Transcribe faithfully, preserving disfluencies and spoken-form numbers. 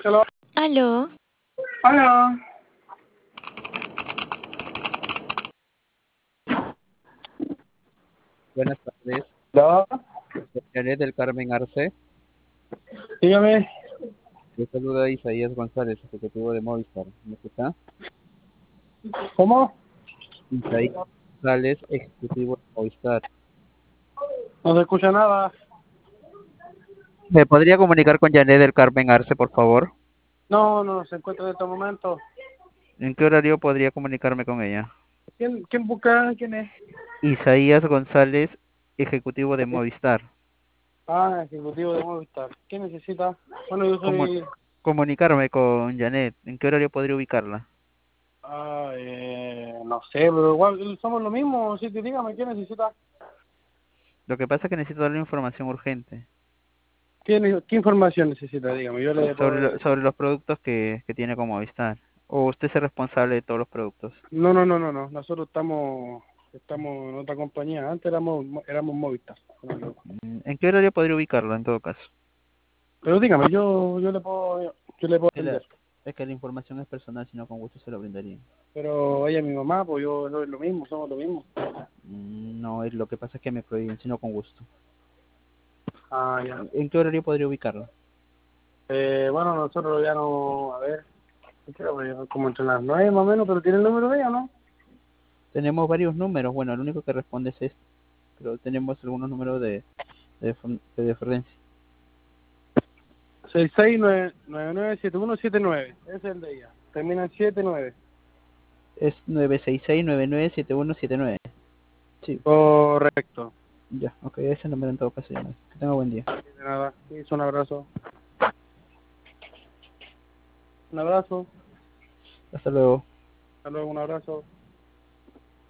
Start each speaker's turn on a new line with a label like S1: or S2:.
S1: Hello.
S2: Aló,
S1: Hola.
S3: Buenas tardes,
S1: ¿Aló?
S3: soy Janet del Carmen Arce.
S1: Dígame.
S3: Le saluda Isaías González, ejecutivo de Movistar. ¿Me escucha?
S1: ¿Cómo?
S3: Isaías González, ejecutivo de Movistar.
S1: No se escucha nada.
S3: ¿Me podría comunicar con Janet del Carmen Arce, por favor?
S1: No, no se encuentra en este momento.
S3: ¿En qué horario podría comunicarme con ella?
S1: ¿Quién, quién busca? ¿Quién es?
S3: Isaías González, ejecutivo de Movistar.
S1: Ah, ejecutivo de Movistar. ¿Qué necesita? Bueno, yo
S3: ¿Cómo
S1: soy...
S3: comunicarme con Janet? ¿En qué horario podría ubicarla?
S1: Ah, eh, no sé, pero igual somos lo mismo. Sí, que dígame, ¿qué necesita?
S3: Lo que pasa es que necesito darle información urgente
S1: ¿Qué, ne- qué información necesita? Dígame, yo le
S3: sobre,
S1: puedo...
S3: lo- sobre los productos que, que tiene con Movistar. ¿O usted es el responsable de todos los productos?
S1: No, no, no, no, no. Nosotros estamos estamos en otra compañía. Antes éramos éramos Movistar.
S3: Mm, ¿En qué horario podría ubicarlo en todo caso?
S1: Pero dígame, yo yo le puedo yo le puedo
S3: Que la-
S1: atender.
S3: es que la información es personal, si no con gusto se lo brindaría.
S1: Pero ella es mi mamá, pues yo soy lo mismo, somos lo mismo.
S3: Mm, No, es lo que pasa es que me prohíben, sino con gusto.
S1: Ah, ya.
S3: ¿En en qué horario podría ubicarlo?
S1: Eh, bueno, nosotros ya no, a ver, creo que como entre las nueve más o menos, pero tiene el número de ella, ¿no?
S3: Tenemos varios números, bueno, el único que responde es este, pero tenemos algunos números de, de, fon- de referencia.
S1: seis seis nueve nueve siete uno siete nueve, ese es el de ella. Termina en siete nueve.
S3: Es nueve seis seis nueve nueve siete uno siete nueve. Sí,
S1: Correcto.
S3: ya, ok, ese es el número en todo caso. Ya. Que tenga buen día.
S1: Sí, de nada. Sí, un abrazo. Un abrazo.
S3: Hasta luego.
S1: Hasta luego, un abrazo.